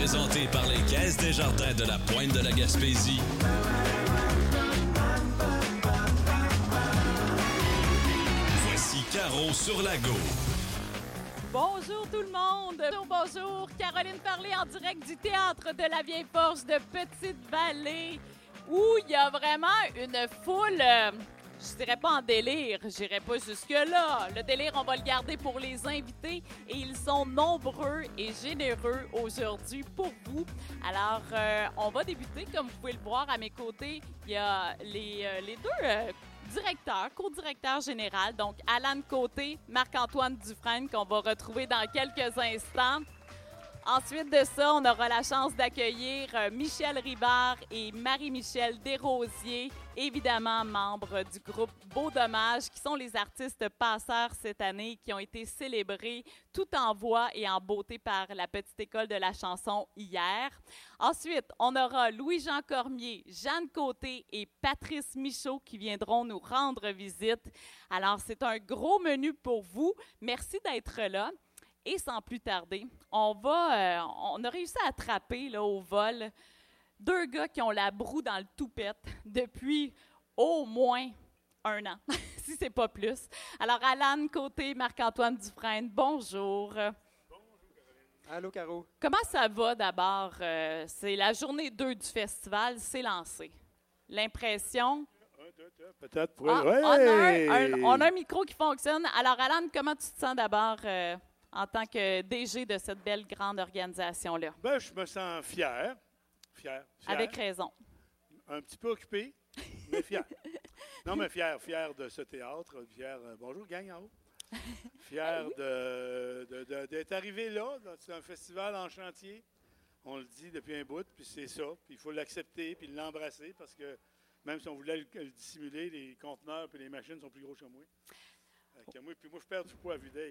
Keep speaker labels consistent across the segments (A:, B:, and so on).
A: présenté par les Caisses Desjardins de la Pointe de la Gaspésie. Voici Caro sur la Go.
B: Bonjour tout le monde! Bonjour, Caroline Farley en direct du Théâtre de la Vieille Forge de Petite-Vallée, où il y a vraiment une foule, je dirais pas en délire, j'irai pas jusque-là. Le délire, on va le garder pour les invités et ils sont nombreux et généreux aujourd'hui pour vous. Alors, on va débuter, comme vous pouvez le voir à mes côtés, il y a les deux directeur, co-directeur général, donc Alan Côté, Marc-Antoine Dufresne, qu'on va retrouver dans quelques instants. Ensuite de ça, on aura la chance d'accueillir Michel Rivard et Marie-Michel Desrosiers, évidemment membres du groupe Beau Dommage, qui sont les artistes passeurs cette année, qui ont été célébrés tout en voix et en beauté par la Petite École de la chanson hier. Ensuite, on aura Louis-Jean Cormier, Jeanne Côté et Patrice Michaud qui viendront nous rendre visite. Alors, c'est un gros menu pour vous. Merci d'être là. Et sans plus tarder, on a réussi à attraper là, au vol deux gars qui ont la broue dans le toupette depuis au moins 1 an, si c'est pas plus. Alors, Alan Côté, Marc-Antoine Dufresne, bonjour.
C: Bonjour, Caroline. Allô, Caro.
B: Comment ça va d'abord? C'est la journée 2 du festival, c'est lancé. L'impression...
C: Peut-être pour
B: on a un micro qui fonctionne. Alors, Alan, comment tu te sens d'abord en tant que DG de cette belle grande organisation-là?
C: Ben, je me sens fier.
B: Avec raison.
C: Un petit peu occupé, mais fier. Non, mais fier de ce théâtre. Fier, bonjour, gang en haut. Fier d'être arrivé là. C'est un festival en chantier. On le dit depuis un bout, puis c'est ça. Puis il faut l'accepter, puis l'embrasser, parce que même si on voulait le dissimuler, les conteneurs et les machines sont plus gros que moi. Puis moi, je perds du poids à vue d'œil.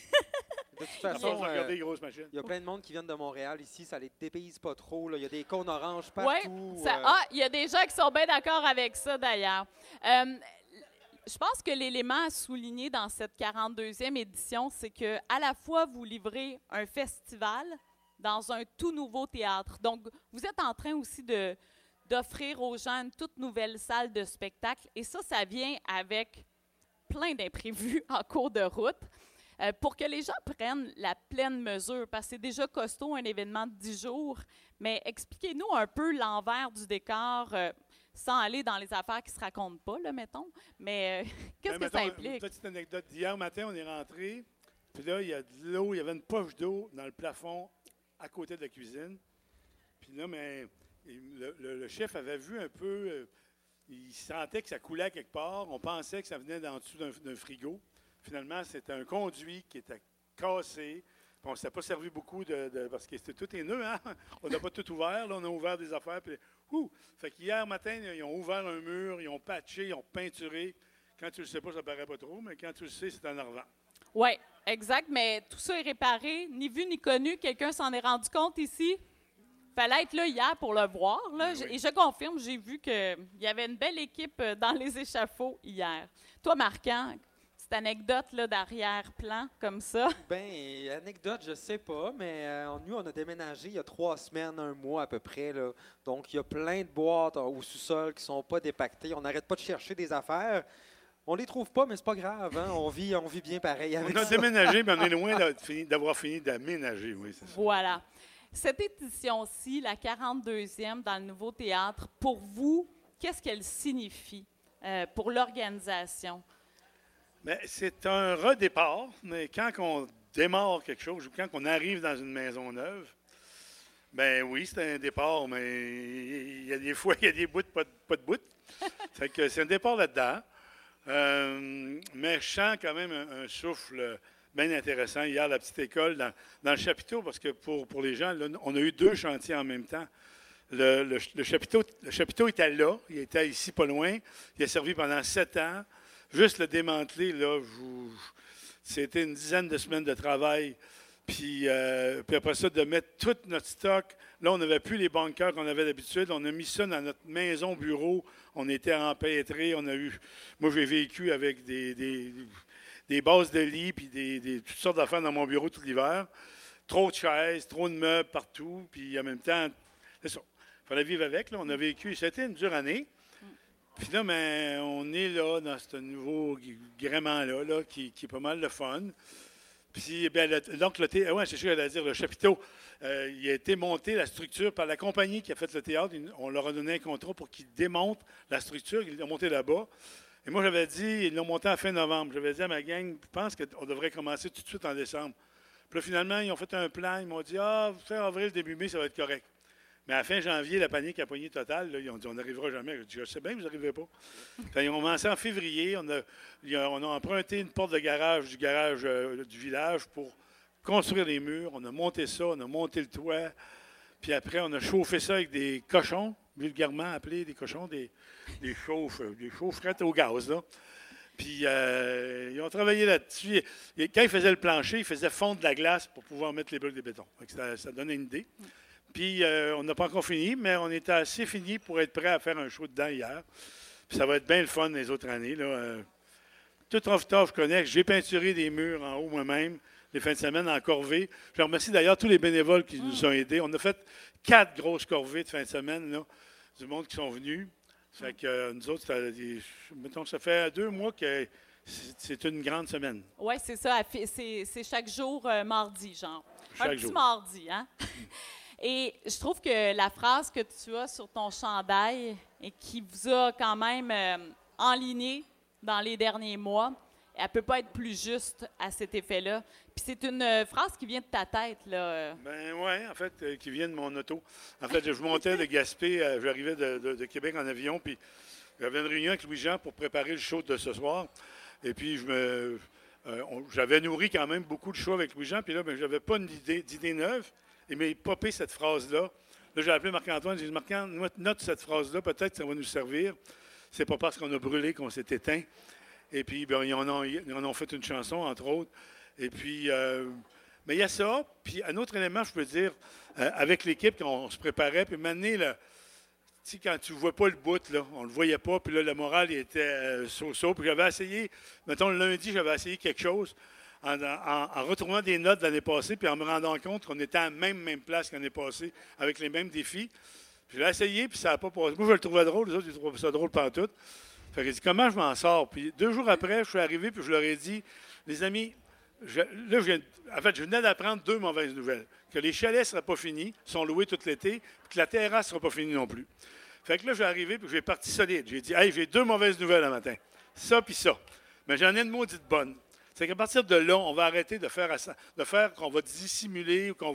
D: De toute façon,
C: regarder les grosses machines.
D: Il y a plein de monde qui viennent de Montréal ici, ça les dépayse pas trop. Là. Il y a des cônes oranges partout.
B: Oui, il y a des gens qui sont bien d'accord avec ça d'ailleurs. Je pense que l'élément à souligner dans cette 42e édition, c'est que à la fois vous livrez un festival dans un tout nouveau théâtre. Donc, vous êtes en train aussi d'offrir aux gens une toute nouvelle salle de spectacle. Et ça vient avec plein d'imprévus en cours de route. Pour que les gens prennent la pleine mesure, parce que c'est déjà costaud, un événement de 10 jours, mais expliquez-nous un peu l'envers du décor, sans aller dans les affaires qui ne se racontent pas, là, mettons, mais qu'est-ce que ça implique?
C: Une petite anecdote. Hier matin, on est rentré, puis là, il y a de l'eau, il y avait une poche d'eau dans le plafond à côté de la cuisine. Puis là, mais le chef avait vu un peu, il sentait que ça coulait à quelque part, on pensait que ça venait d'en dessous d'un frigo. Finalement, c'était un conduit qui était cassé. On ne s'est pas servi beaucoup parce que tout est neuf, hein? On n'a pas tout ouvert. Là, on a ouvert des affaires. Puis, fait qu'hier matin, ils ont ouvert un mur, ils ont patché, ils ont peinturé. Quand tu ne le sais pas, ça ne paraît pas trop, mais quand tu le sais, c'est en argent.
B: Oui, exact. Mais tout ça est réparé, ni vu ni connu. Quelqu'un s'en est rendu compte ici? Il fallait être là hier pour le voir. Là. Oui. Et je confirme, j'ai vu qu'il y avait une belle équipe dans les échafauds hier. Toi, Marquant, cette anecdote là, d'arrière-plan, comme ça?
D: Bien, anecdote, je sais pas, mais nous, on a déménagé il y a 3 semaines, 1 mois à peu près. Là. Donc, il y a plein de boîtes au sous-sol qui ne sont pas dépactées. On n'arrête pas de chercher des affaires. On les trouve pas, mais c'est pas grave. Hein? On vit bien pareil avec ça.
C: On a déménagé, mais on est loin d'avoir fini d'aménager. Oui, c'est ça.
B: Voilà. Cette édition-ci, la 42e dans le Nouveau Théâtre, pour vous, qu'est-ce qu'elle signifie pour l'organisation?
C: Bien, c'est un redépart, mais quand on démarre quelque chose, ou quand on arrive dans une maison neuve, bien oui, c'est un départ, mais il y a des fois, il y a des bouts, pas de bouts. Fait que c'est un départ là-dedans. Mais je sens quand même un souffle bien intéressant hier à la petite école dans le chapiteau, parce que pour les gens, là, on a eu 2 chantiers en même temps. Le chapiteau était là, il était ici pas loin, il a servi pendant 7 ans. Juste le démanteler, là, c'était une dizaine de semaines de travail. Puis après ça, de mettre tout notre stock. Là, on n'avait plus les bunkers qu'on avait d'habitude. On a mis ça dans notre maison-bureau. On était empêtrés. Moi, j'ai vécu avec des bases de lit puis toutes sortes d'affaires dans mon bureau tout l'hiver. trop de chaises, trop de meubles partout, puis en même temps, c'est ça. Il fallait vivre avec. Là. On a vécu, c'était une dure année. Puis là, ben, on est là dans ce nouveau gréement-là, là, qui est pas mal de fun. Puis, ben, donc, c'est ça que j'allais dire, le chapiteau, il a été monté, la structure, par la compagnie qui a fait le théâtre. On leur a donné un contrat pour qu'ils démontent la structure, ils l'ont monté là-bas. Et moi, j'avais dit, ils l'ont monté en fin novembre. J'avais dit à ma gang, je pense qu'on devrait commencer tout de suite en décembre. Puis là, finalement, ils ont fait un plan. Ils m'ont dit, fin avril, début mai, ça va être correct. Mais à fin janvier, la panique a pogné totale. Là, ils ont dit, on n'arrivera jamais. J'ai dit, je sais bien que vous n'arrivez pas. Puis, ils ont commencé en février. On a emprunté une porte de garage du village pour construire les murs. On a monté ça, on a monté le toit. Puis après, on a chauffé ça avec des cochons, vulgairement appelés des cochons, des chaufferettes au gaz. Là. Puis ils ont travaillé là-dessus. Et quand ils faisaient le plancher, ils faisaient fondre de la glace pour pouvoir mettre les blocs de béton. Ça donnait une idée. Puis on n'a pas encore fini, mais on était assez fini pour être prêt à faire un show dedans hier. Puis ça va être bien le fun les autres années. Là. Tout en je connais. J'ai peinturé des murs en haut moi-même, les fins de semaine en corvée. Je remercie d'ailleurs tous les bénévoles qui nous ont aidés. On a fait 4 grosses corvées de fin de semaine, là, du monde qui sont venus. Ça fait que nous autres, ça fait 2 mois que c'est une grande semaine.
B: Oui, c'est ça. C'est chaque jour mardi, genre.
C: Chaque
B: un petit
C: jour.
B: mardi, hein? Et je trouve que la phrase que tu as sur ton chandail et qui vous a quand même enligné dans les derniers mois, elle ne peut pas être plus juste à cet effet-là. Puis c'est une phrase qui vient de ta tête, là.
C: Ben oui, en fait, qui vient de mon auto. En fait, je montais de Gaspé, j'arrivais de Québec en avion, puis j'avais une réunion avec Louis-Jean pour préparer le show de ce soir. Et puis, j'avais nourri quand même beaucoup de show avec Louis-Jean, puis là, ben, je n'avais pas d'idée neuve. Il m'a popé cette phrase-là. Là, j'ai appelé Marc-Antoine, j'ai dit, Marc-Antoine, note cette phrase-là, peut-être que ça va nous servir. C'est pas parce qu'on a brûlé qu'on s'est éteint. Et puis, ben, ils en ont fait une chanson, entre autres. Et puis, mais il y a ça. Puis, un autre élément, je peux dire, avec l'équipe, quand on se préparait, puis maintenant, quand tu ne vois pas le bout, là, on ne le voyait pas, puis là, le moral, il était so-so. Puis j'avais essayé, mettons, le lundi, j'avais essayé quelque chose en retrouvant des notes de l'année passée, puis en me rendant compte qu'on était à la même place qu'année passée, avec les mêmes défis. Puis j'ai essayé, puis ça n'a pas passé. Moi, je le trouvais drôle, les autres, ils trouvaient ça drôle pantoute. Fait que j'ai dit, comment je m'en sors? Puis 2 jours après, je suis arrivé, puis je leur ai dit, les amis, je venais d'apprendre 2 mauvaises nouvelles. Que les chalets ne seraient pas finis, sont loués tout l'été, puis que la terrasse ne sera pas finie non plus. Fait que là, je suis arrivé, puis j'ai parti solide. J'ai dit, hey, j'ai 2 mauvaises nouvelles le matin. Ça, puis ça. Mais j'en ai une maudite bonne. C'est qu'à partir de là, on va arrêter de faire qu'on va dissimuler ou qu'on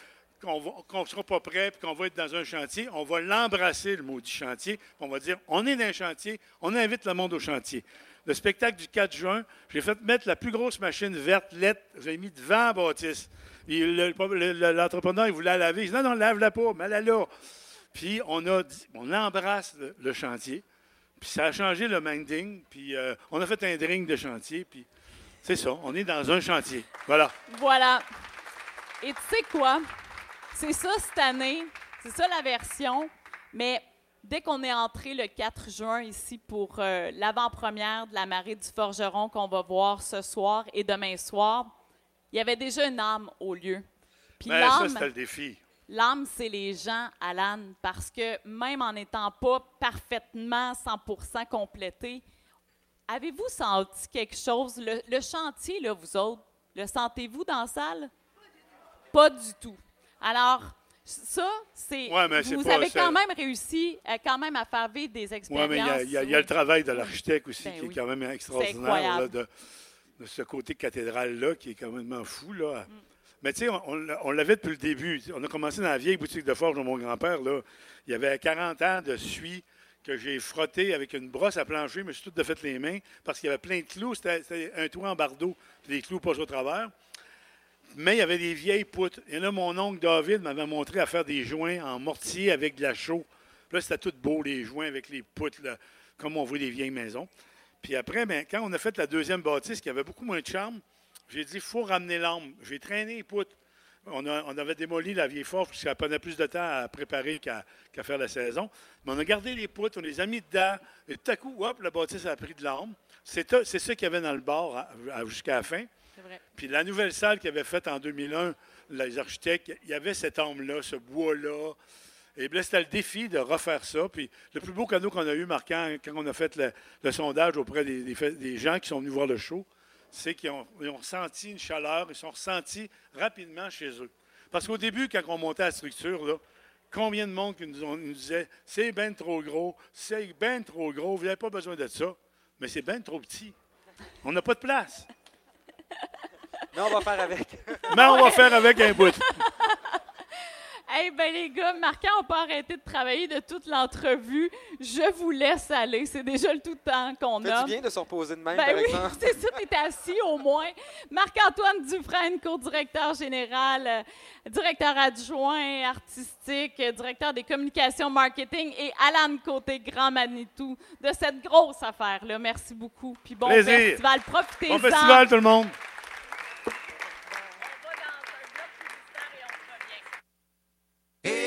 C: ne sera pas prêt puis qu'on va être dans un chantier. On va l'embrasser, le maudit chantier. On va dire, on est dans un chantier, on invite le monde au chantier. Le spectacle du 4 juin, j'ai fait mettre la plus grosse machine verte, LED, j'ai mis devant la bâtisse. L'entrepreneur, il voulait la laver. Il dit, non, lave-la pas, mets-la là. Puis on embrasse le chantier. Puis ça a changé le minding. Puis on a fait un drink de chantier. Puis c'est ça, on est dans un chantier. Voilà.
B: Voilà. Et tu sais quoi? C'est ça cette année. C'est ça la version. Mais dès qu'on est entré le 4 juin ici pour l'avant-première de la Marée du Forgeron qu'on va voir ce soir et demain soir, il y avait déjà une âme au lieu. Puis
C: ça, c'était le défi.
B: L'âme, c'est les gens, Alan, parce que même en n'étant pas parfaitement 100% complété, avez-vous senti quelque chose? Le chantier, là, vous autres, le sentez-vous dans la salle? Pas du tout. Alors, ça, c'est... vous avez quand même réussi quand même à faire vivre des expériences.
C: Oui, mais il y a le travail de l'architecte aussi qui est quand même extraordinaire. Là, de ce côté cathédrale-là qui est quand même fou. Là. Mais tu sais, on l'avait depuis le début. On a commencé dans la vieille boutique de forge de mon grand-père. Là. Il y avait 40 ans de suie que j'ai frotté avec une brosse à plancher. Je me suis tout défait les mains parce qu'il y avait plein de clous. C'était un toit en bardeau, puis des clous passent au travers. Mais il y avait des vieilles poutres. Et là, mon oncle David m'avait montré à faire des joints en mortier avec de la chaux. Puis là, c'était tout beau, les joints avec les poutres, là, comme on voit les vieilles maisons. Puis après, quand on a fait la deuxième bâtisse, qui avait beaucoup moins de charme, j'ai dit, il faut ramener l'âme. J'ai traîné les poutres. On avait démoli la vieille forge, parce que ça prenait plus de temps à préparer qu'à faire la saison. Mais on a gardé les poutres, on les a mis dedans. Et tout à coup, hop, la bâtisse a pris de l'âme. C'est ça qu'il y avait dans le bar jusqu'à la fin.
B: C'est vrai.
C: Puis la nouvelle salle qu'ils avaient faite en 2001, les architectes, il y avait cet ambre-là, ce bois-là. Et bien, c'était le défi de refaire ça. Puis le plus beau cadeau qu'on a eu, marquant, quand on a fait le sondage auprès des gens qui sont venus voir le show, c'est qu'ils ont ressenti une chaleur, ils sont ressentis rapidement chez eux. Parce qu'au début, quand on montait la structure, là, combien de monde qui nous disait « C'est bien trop gros, c'est bien trop gros, vous n'avez pas besoin de ça. » Mais c'est bien trop petit. On n'a pas de place.
D: Mais on va faire avec.
C: Mais on va faire avec un bout.
B: Eh bien, les gars, Marquant, on peut arrêter de travailler de toute l'entrevue. Je vous laisse aller. C'est déjà le tout temps qu'on
D: Fait
B: a.
D: du bien de se reposer de même,
B: Ben
D: par
B: oui,
D: exemple.
B: c'est ça, tu es assis au moins. Marc-Antoine Dufresne, co-directeur général, directeur adjoint artistique, directeur des communications marketing, et Alan Côté, grand Manitou, de cette grosse affaire-là. Merci beaucoup. Puis bon
C: Plaisir.
B: festival, profitez-en.
C: Bon festival, tout le monde.